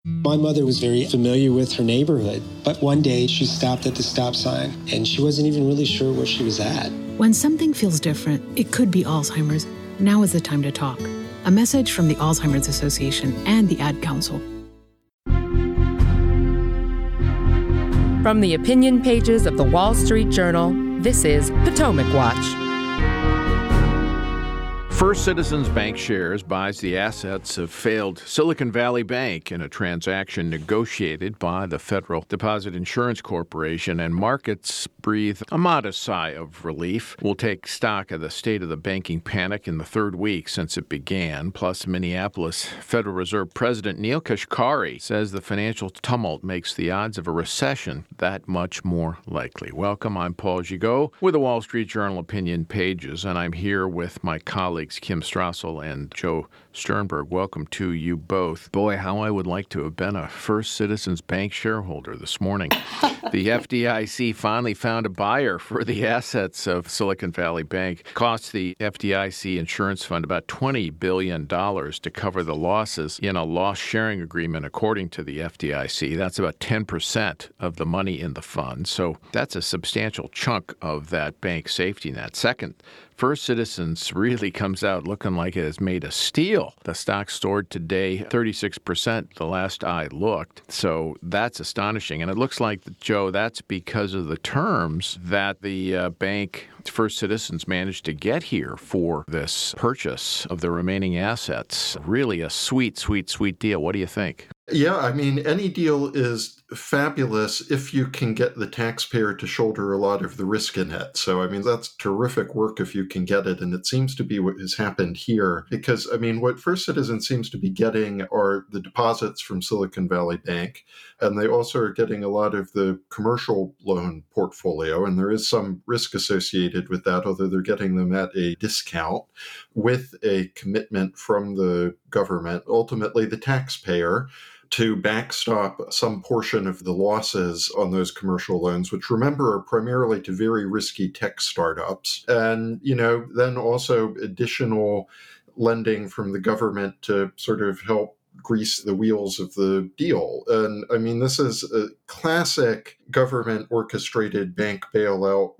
My mother was very familiar with her neighborhood, but one day she stopped at the stop sign and she wasn't even really sure where she was at. When something feels different, it could be Alzheimer's. Now is the time to talk. A message from the Alzheimer's Association and the Ad Council. From the opinion pages of the Wall Street Journal, this is Potomac Watch. First Citizens Bank shares buys the assets of failed Silicon Valley Bank in a transaction negotiated by the Federal Deposit Insurance Corporation, and markets breathe a modest sigh of relief. We'll take stock of the state of the banking panic in the third week since it began. Plus, Minneapolis Federal Reserve President Neel Kashkari says the financial tumult makes the odds of a recession that much more likely. Welcome, I'm Paul Gigot with the Wall Street Journal opinion pages, and I'm here with my colleagues Kim Strassel and Joe Sternberg. Welcome to you both. Boy, how I would like to have been a First Citizens Bank shareholder this morning. The FDIC finally found a buyer for the assets of Silicon Valley Bank. Cost the FDIC insurance fund about $20 billion to cover the losses in a loss-sharing agreement, according to the FDIC. That's about 10% of the money in the fund. So that's a substantial chunk of that bank safety net. Second, First Citizens really comes out looking like it is made of steel. The stock soared today 36% the last I looked. So that's astonishing. And it looks like, Joe, that's because of the terms that the bank, First Citizens, managed to get here for this purchase of the remaining assets. Really a sweet, sweet, sweet deal. What do you think? Yeah, I mean, any deal is fabulous if you can get the taxpayer to shoulder a lot of the risk in it. So, I mean, that's terrific work if you can get it. And it seems to be what has happened here. Because, I mean, what First Citizens seems to be getting are the deposits from Silicon Valley Bank. And they also are getting a lot of the commercial loan portfolio. And there is some risk associated with that, although they're getting them at a discount with a commitment from the government, ultimately the taxpayer, to backstop some portion of the losses on those commercial loans, which, remember, are primarily to very risky tech startups. And, then also additional lending from the government to sort of help grease the wheels of the deal. And I mean, this is a classic government orchestrated bank bailout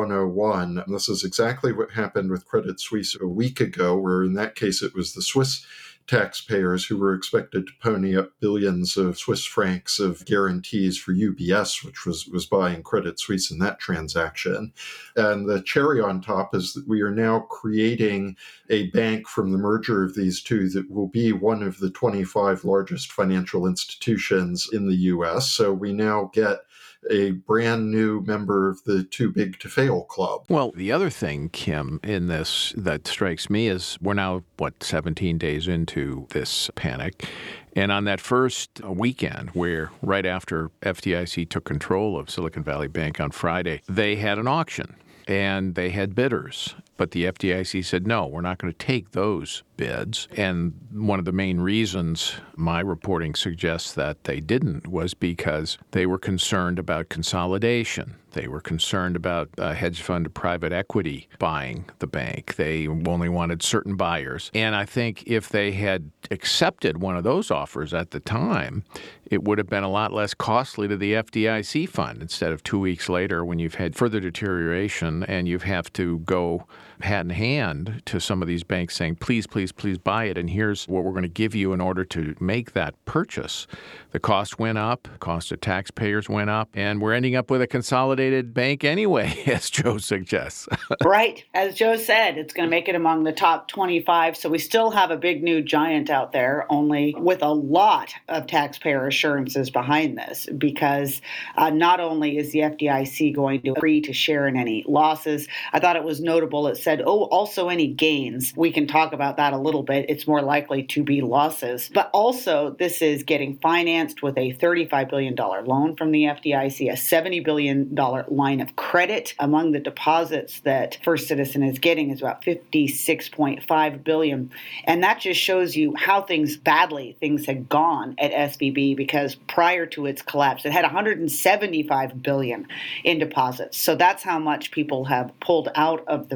101. This is exactly what happened with Credit Suisse a week ago, where in that case it was the Swiss taxpayers who were expected to pony up billions of Swiss francs of guarantees for UBS, which was buying Credit Suisse in that transaction. And the cherry on top is that we are now creating a bank from the merger of these two that will be one of the 25 largest financial institutions in the U.S. So we now get a brand new member of the too big to fail club. Well, the other thing, Kim, in this that strikes me is we're now, 17 days into this panic. And on that first weekend, where right after FDIC took control of Silicon Valley Bank on Friday, they had an auction and they had bidders. But the FDIC said, no, we're not going to take those bids. And one of the main reasons my reporting suggests that they didn't was because they were concerned about consolidation. They were concerned about hedge fund private equity buying the bank. They only wanted certain buyers. And I think if they had accepted one of those offers at the time, it would have been a lot less costly to the FDIC fund instead of 2 weeks later when you've had further deterioration and you have to go hat in hand to some of these banks saying, please, please, please buy it. And here's what we're going to give you in order to make that purchase. The cost went up, cost of taxpayers went up, and we're ending up with a consolidated bank anyway, as Joe suggests. Right. As Joe said, it's going to make it among the top 25. So we still have a big new giant out there, only with a lot of taxpayer assurances behind this, because not only is the FDIC going to agree to share in any losses, I thought it was notable. It said, also any gains. We can talk about that a little bit. It's more likely to be losses. But also, this is getting financed with a $35 billion loan from the FDIC, a $70 billion line of credit. Among the deposits that First Citizen is getting is about $56.5 billion. And that just shows you how badly things had gone at SVB, because prior to its collapse, it had $175 billion in deposits. So that's how much people have pulled out of the bank.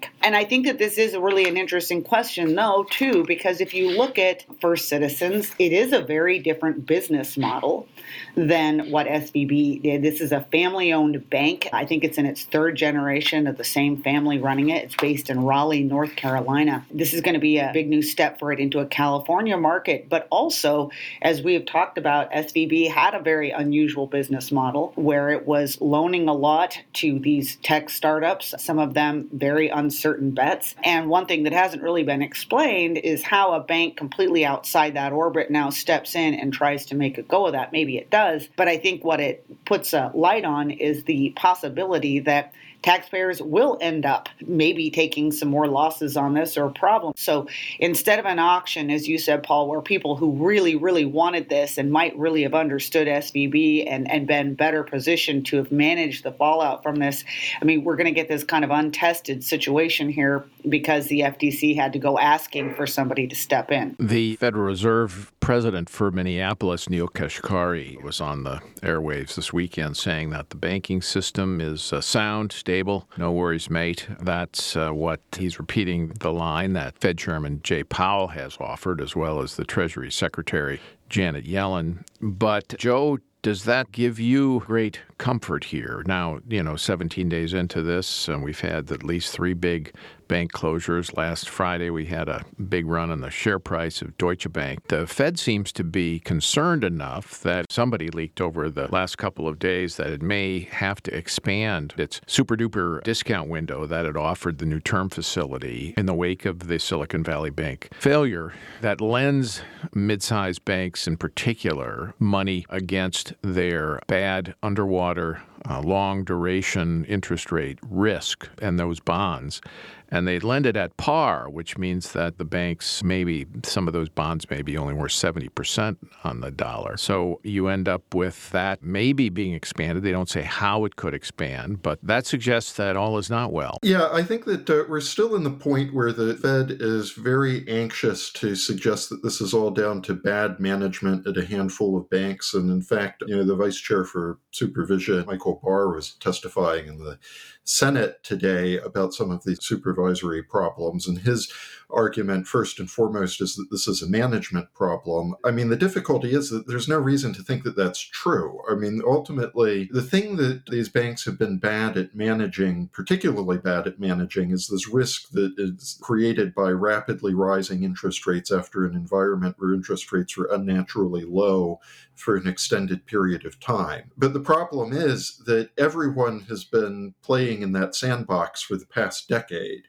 bank? And I think that this is really an interesting question, though, too, because if you look at First Citizens, it is a very different business model than what SVB did. This is a family-owned bank. I think it's in its third generation of the same family running it. It's based in Raleigh, North Carolina. This is going to be a big new step for it into a California market. But also, as we have talked about, SVB had a very unusual business model where it was loaning a lot to these tech startups, some of them very uncertain bets. And one thing that hasn't really been explained is how a bank completely outside that orbit now steps in and tries to make a go of that. Maybe it does, but I think what it puts a light on is the possibility that taxpayers will end up maybe taking some more losses on this or problems. So instead of an auction, as you said, Paul, where people who really, really wanted this and might really have understood SVB and been better positioned to have managed the fallout from this, I mean, we're going to get this kind of untested situation here because the FTC had to go asking for somebody to step in. The Federal Reserve president for Minneapolis, Neel Kashkari, was on the airwaves this weekend saying that the banking system is sound, stable, no worries, mate. That's what he's repeating the line that Fed Chairman Jay Powell has offered, as well as the Treasury Secretary Janet Yellen. But, Joe, does that give you great comfort here? Now, 17 days into this, and we've had at least 3 big bank closures. Last Friday, we had a big run on the share price of Deutsche Bank. The Fed seems to be concerned enough that somebody leaked over the last couple of days that it may have to expand its super-duper discount window that it offered the new term facility in the wake of the Silicon Valley Bank failure that lends mid-sized banks in particular money against their bad underwater long-duration interest rate risk and those bonds. And they lend it at par, which means that the banks, maybe some of those bonds may be only worth 70% on the dollar. So you end up with that maybe being expanded. They don't say how it could expand, but that suggests that all is not well. Yeah, I think that we're still in the point where the Fed is very anxious to suggest that this is all down to bad management at a handful of banks. And in fact, the vice chair for supervision, Michael Barr, was testifying in the Senate today about some of the supervisory problems. And his argument, first and foremost, is that this is a management problem. I mean, the difficulty is that there's no reason to think that that's true. I mean, ultimately, the thing that these banks have been bad at managing, particularly bad at managing, is this risk that is created by rapidly rising interest rates after an environment where interest rates were unnaturally low for an extended period of time. But the problem is that everyone has been playing in that sandbox for the past decade.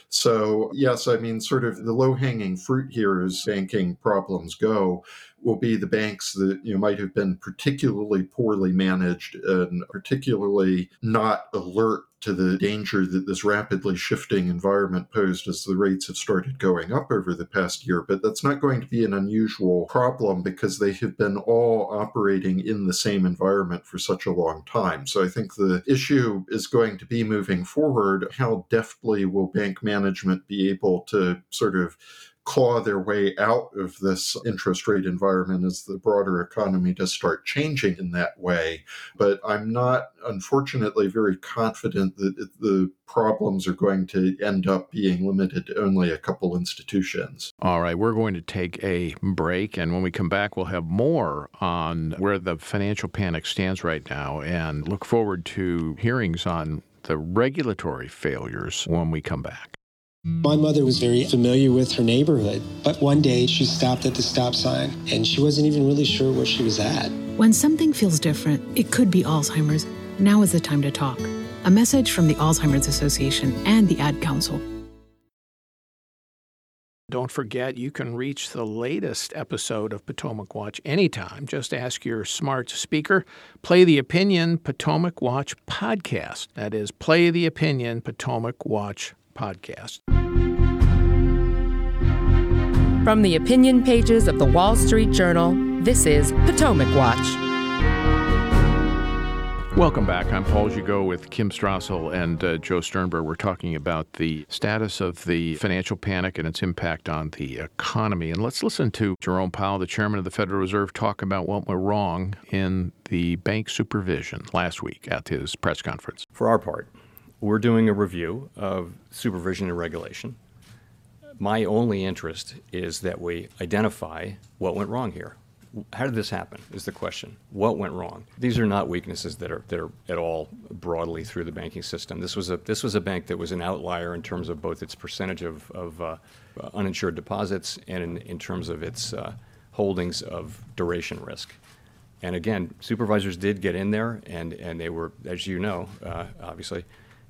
So, yes, I mean, sort of the low-hanging fruit here as banking problems go will be the banks that might have been particularly poorly managed and particularly not alert to the danger that this rapidly shifting environment posed as the rates have started going up over the past year. But that's not going to be an unusual problem because they have been all operating in the same environment for such a long time. So I think the issue is going to be moving forward, how deftly will bank management be able to sort of claw their way out of this interest rate environment as the broader economy does start changing in that way. But I'm not, unfortunately, very confident that the problems are going to end up being limited to only a couple institutions. All right, we're going to take a break, and when we come back, we'll have more on where the financial panic stands right now and look forward to hearings on the regulatory failures when we come back. My mother was very familiar with her neighborhood, but one day she stopped at the stop sign and she wasn't even really sure where she was at. When something feels different, it could be Alzheimer's. Now is the time to talk. A message from the Alzheimer's Association and the Ad Council. Don't forget, you can reach the latest episode of Potomac Watch anytime. Just ask your smart speaker, Play the Opinion Potomac Watch Podcast. That is, Play the Opinion Potomac Watch Podcast. From the opinion pages of the Wall Street Journal, this is Potomac Watch. Welcome back. I'm Paul Gigot with Kim Strassel and Joe Sternberg. We're talking about the status of the financial panic and its impact on the economy. And let's listen to Jerome Powell, the chairman of the Federal Reserve, talk about what went wrong in the bank supervision last week at his press conference. For our part, we're doing a review of supervision and regulation. My only interest is that we identify what went wrong here. How did this happen is the question. What went wrong? These are not weaknesses that are at all broadly through the banking system. This was a bank that was an outlier in terms of both its percentage of uninsured deposits and in terms of its holdings of duration risk. And again, supervisors did get in there, and they were, as you know, obviously,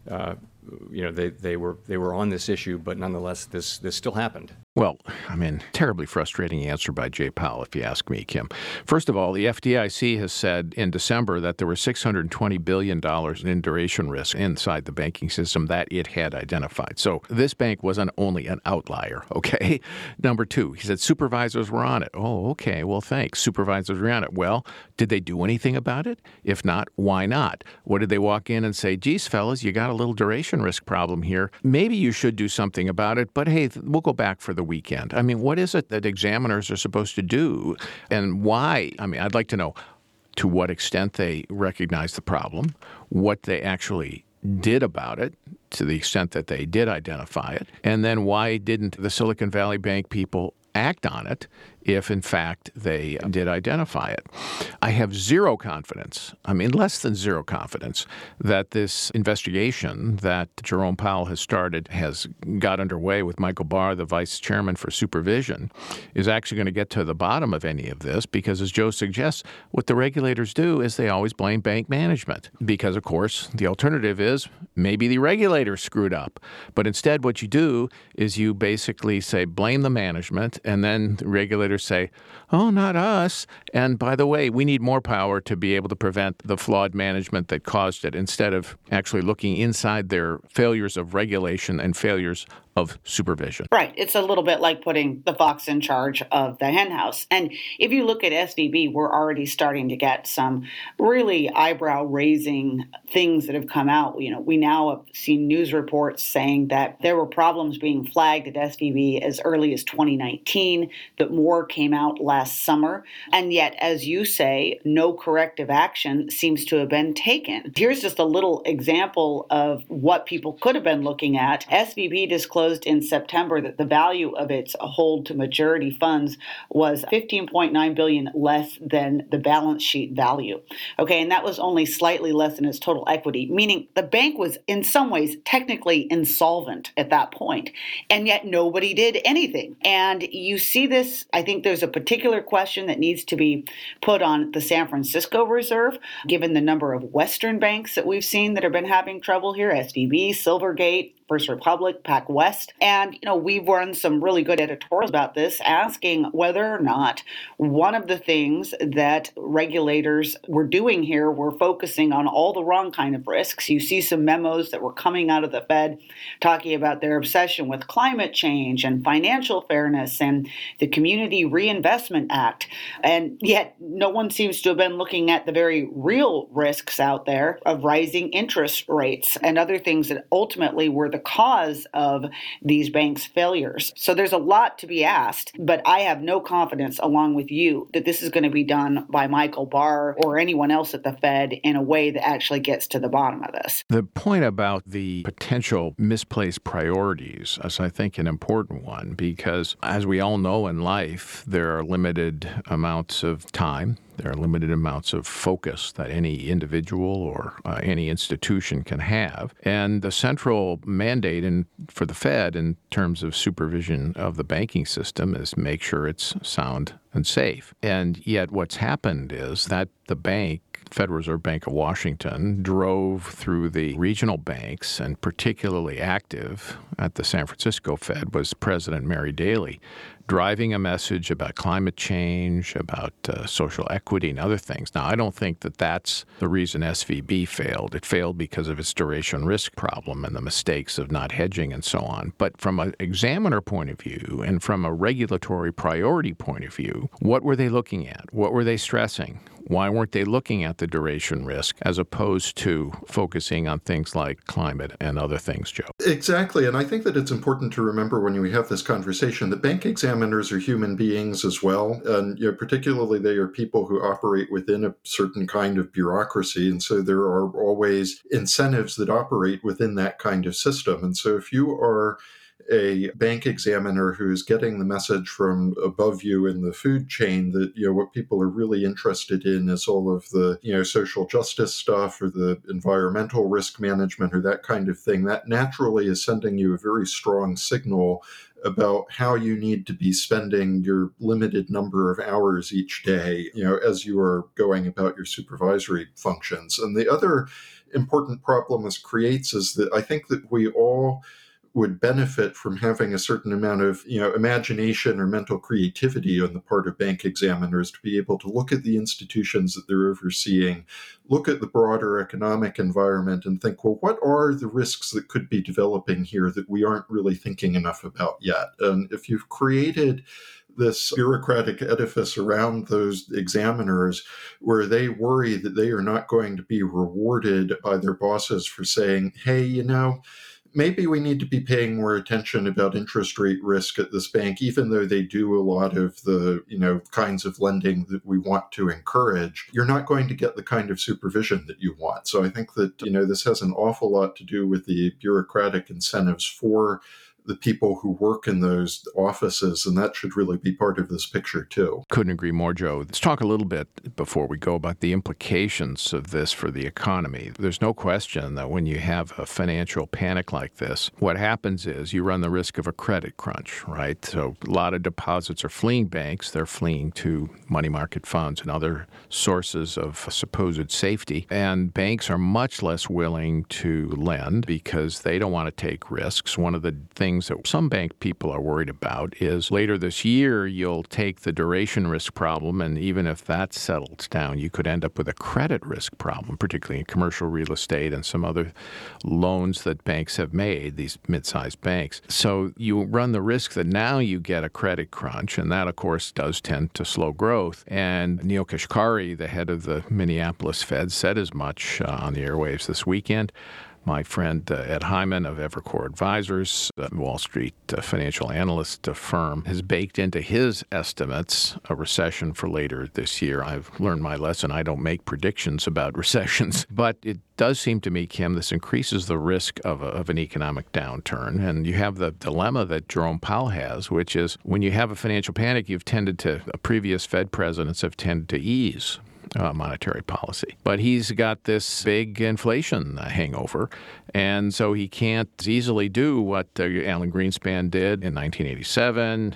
they were on this issue, but nonetheless, this still happened. Well, I mean, terribly frustrating answer by Jay Powell, if you ask me, Kim. First of all, the FDIC has said in December that there were $620 billion in duration risk inside the banking system that it had identified. So this bank wasn't only an outlier, okay? Number two, he said supervisors were on it. Oh, okay, well, thanks. Supervisors were on it. Well, did they do anything about it? If not, why not? What did they walk in and say, geez, fellas, you got a little duration risk problem here. Maybe you should do something about it, but hey, we'll go back for the weekend. I mean, what is it that examiners are supposed to do and why? I mean, I'd like to know to what extent they recognize the problem, what they actually did about it, to the extent that they did identify it, and then why didn't the Silicon Valley Bank people act on it if, in fact, they did identify it. I have zero confidence, less than zero confidence, that this investigation that Jerome Powell has started has got underway with Michael Barr, the vice chairman for supervision, is actually going to get to the bottom of any of this because, as Joe suggests, what the regulators do is they always blame bank management because, of course, the alternative is maybe the regulators screwed up. But instead what you do is you basically say blame the management, and then the regulators say, oh, not us. And by the way, we need more power to be able to prevent the flawed management that caused it, instead of actually looking inside their failures of regulation and failures of supervision. Right. It's a little bit like putting the fox in charge of the henhouse. And if you look at SVB, we're already starting to get some really eyebrow-raising things that have come out. We now have seen news reports saying that there were problems being flagged at SVB as early as 2019, that more came out last summer. And yet, as you say, no corrective action seems to have been taken. Here's just a little example of what people could have been looking at. SVB disclosed in September that the value of its hold to maturity funds was $15.9 billion less than the balance sheet value. Okay, and that was only slightly less than its total equity, meaning the bank was in some ways technically insolvent at that point, and yet nobody did anything. And you see this, I think there's a particular question that needs to be put on the San Francisco Reserve, given the number of Western banks that we've seen that have been having trouble here, SVB, Silvergate, First Republic, PacWest. And, we've run some really good editorials about this, asking whether or not one of the things that regulators were doing here were focusing on all the wrong kind of risks. You see some memos that were coming out of the Fed talking about their obsession with climate change and financial fairness and the Community Reinvestment Act. And yet no one seems to have been looking at the very real risks out there of rising interest rates and other things that ultimately were the cause of these banks' failures. So there's a lot to be asked, but I have no confidence, along with you, that this is going to be done by Michael Barr or anyone else at the Fed in a way that actually gets to the bottom of this. The point about the potential misplaced priorities is, I think, an important one because, as we all know in life, there are limited amounts of time. There are limited amounts of focus that any individual or any institution can have. And the central mandate for the Fed in terms of supervision of the banking system is make sure it's sound and safe. And yet what's happened is that the bank, Federal Reserve Bank of Washington, drove through the regional banks, and particularly active at the San Francisco Fed was President Mary Daly, driving a message about climate change, about social equity and other things. Now, I don't think that that's the reason SVB failed. It failed because of its duration risk problem and the mistakes of not hedging and so on. But from an examiner point of view and from a regulatory priority point of view, what were they looking at? What were they stressing? Why weren't they looking at the duration risk as opposed to focusing on things like climate and other things, Joe? Exactly. And I think that it's important to remember when we have this conversation that bank examiners are human beings as well. And particularly they are people who operate within a certain kind of bureaucracy. And so there are always incentives that operate within that kind of system. And so if you are a bank examiner who's getting the message from above you in the food chain that, what people are really interested in is all of the, social justice stuff or the environmental risk management or that kind of thing, that naturally is sending you a very strong signal about how you need to be spending your limited number of hours each day, as you are going about your supervisory functions. And the other important problem this creates is that I think that we all would benefit from having a certain amount of, imagination or mental creativity on the part of bank examiners to be able to look at the institutions that they're overseeing, look at the broader economic environment and think, well, what are the risks that could be developing here that we aren't really thinking enough about yet? And if you've created this bureaucratic edifice around those examiners where they worry that they are not going to be rewarded by their bosses for saying, hey, maybe we need to be paying more attention about interest rate risk at this bank, even though they do a lot of the, kinds of lending that we want to encourage, you're not going to get the kind of supervision that you want. So I think that, this has an awful lot to do with the bureaucratic incentives for the people who work in those offices, and that should really be part of this picture too. Couldn't agree more, Joe. Let's talk a little bit before we go about the implications of this for the economy. There's no question that when you have a financial panic like this, what happens is you run the risk of a credit crunch, right? So a lot of deposits are fleeing banks. They're fleeing to money market funds and other sources of supposed safety. And banks are much less willing to lend because they don't want to take risks. One of the things that some bank people are worried about is later this year, you'll take the duration risk problem, and even if that settles down, you could end up with a credit risk problem, particularly in commercial real estate and some other loans that banks have made, these mid-sized banks. So you run the risk that now you get a credit crunch, and that, of course, does tend to slow growth. And Neel Kashkari, the head of the Minneapolis Fed, said as much on the airwaves this weekend. My friend Ed Hyman of Evercore Advisors, a Wall Street financial analyst firm, has baked into his estimates a recession for later this year. I've learned my lesson. I don't make predictions about recessions, but it does seem to me, Kim, this increases the risk of an economic downturn. And you have the dilemma that Jerome Powell has, which is when you have a financial panic, previous Fed presidents have tended to ease monetary policy. But he's got this big inflation hangover, and so he can't easily do what Alan Greenspan did in 1987,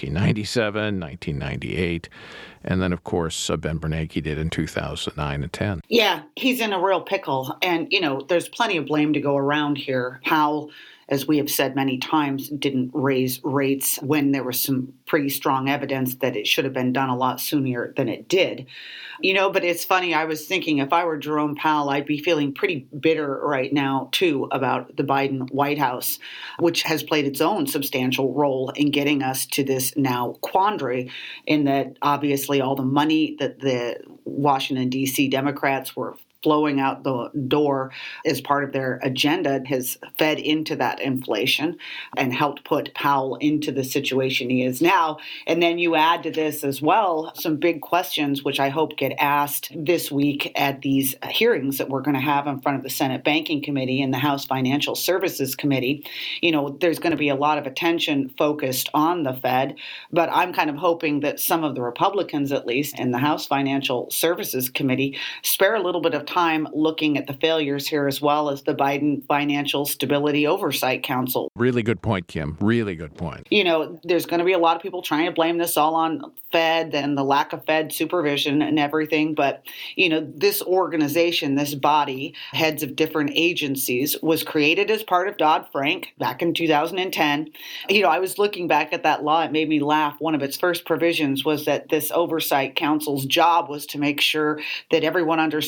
1997, 1998, and then, of course, Ben Bernanke did in 2009 and 10. Yeah, he's in a real pickle, and, there's plenty of blame to go around here. Powell, as we have said many times, didn't raise rates when there was some pretty strong evidence that it should have been done a lot sooner than it did. But it's funny, I was thinking if I were Jerome Powell, I'd be feeling pretty bitter right now, too, about the Biden White House, which has played its own substantial role in getting us to this now quandary, in that obviously all the money that the Washington, D.C. Democrats were flowing out the door as part of their agenda has fed into that inflation and helped put Powell into the situation he is now. And then you add to this as well some big questions, which I hope get asked this week at these hearings that we're going to have in front of the Senate Banking Committee and the House Financial Services Committee. There's going to be a lot of attention focused on the Fed, but I'm kind of hoping that some of the Republicans, at least in the House Financial Services Committee, spare a little bit of time looking at the failures here, as well as the Biden Financial Stability Oversight Council. Really good point, Kim. Really good point. There's going to be a lot of people trying to blame this all on Fed and the lack of Fed supervision and everything. But, this organization, this body, heads of different agencies, was created as part of Dodd-Frank back in 2010. I was looking back at that law. It made me laugh. One of its first provisions was that this oversight council's job was to make sure that everyone understood going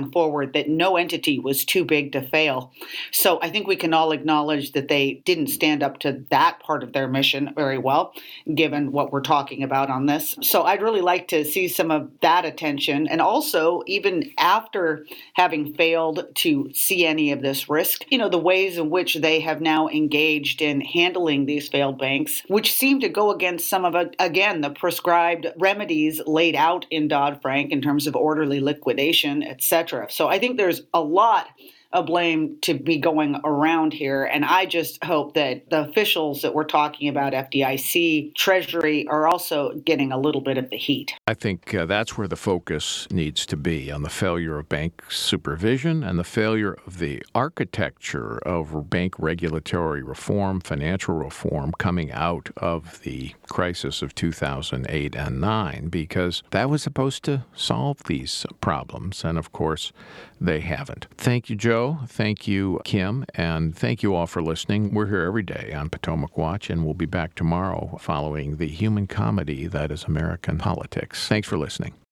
gone forward that no entity was too big to fail. So I think we can all acknowledge that they didn't stand up to that part of their mission very well, given what we're talking about on this. So I'd really like to see some of that attention. And also, even after having failed to see any of this risk, the ways in which they have now engaged in handling these failed banks, which seem to go against some of, again, the prescribed remedies laid out in Dodd-Frank in terms of orderly liquidation, etc. So I think there's a lot of blame to be going around here. And I just hope that the officials that we're talking about, FDIC, Treasury, are also getting a little bit of the heat. I think that's where the focus needs to be, on the failure of bank supervision and the failure of the architecture of bank regulatory reform, financial reform coming out of the crisis of 2008 and 9, because that was supposed to solve these problems. And of course, they haven't. Thank you, Joe. Thank you, Kim. And thank you all for listening. We're here every day on Potomac Watch, and we'll be back tomorrow following the human comedy that is American politics. Thanks for listening.